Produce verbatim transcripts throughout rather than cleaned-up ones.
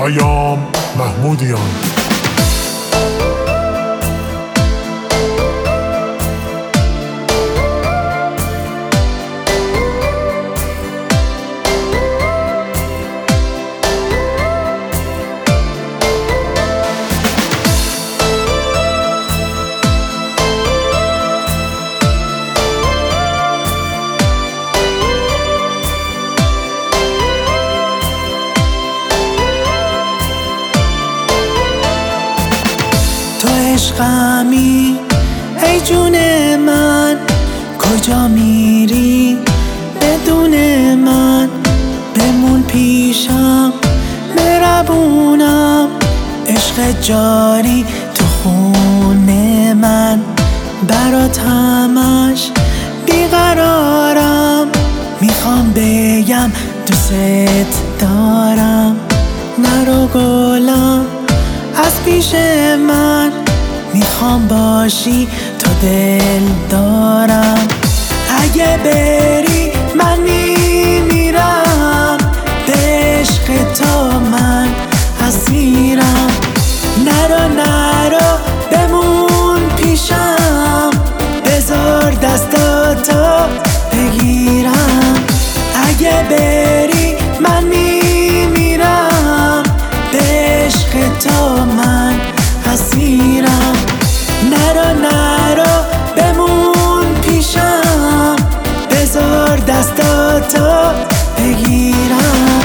پیام محمودیان. تو عشقمی ای جون من، کجا میری بدون من؟ بمون پیشم مهربونم، عشق جاری تو خون من. برات همش بیقرارم، میخوام بگم دوست دارم. نرو گلم از پیش من، میخوام باشی تو دل دارم. اگه بری من میمیرم، به عشق تو من اسیرم. نرو نرو بمون پیشم، بذار دستاتو بگیرم. اگه بری من میمیرم، به عشق تو من اسیرم. نرو نرو بمون پیشم، بذار دستاتو بگیرم.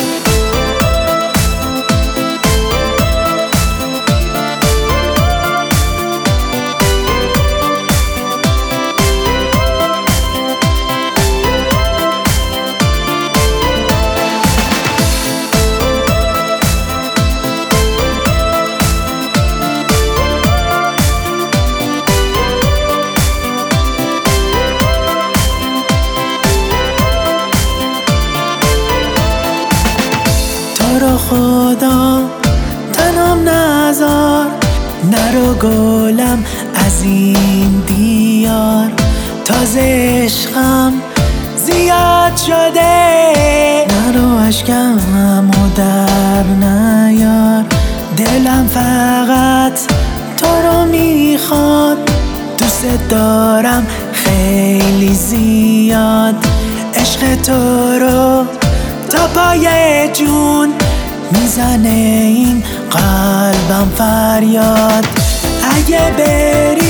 تو رو خدا تنم نذار، نرو گلم از این دیار. تازه عشقم زیاد شده، نرو اشکم و در نیار. دلم فقط تو رو میخواد، دوست دارم خیلی زیاد. عشق تو رو تا پای جون میزنه این قلبم فریاد. اگه بری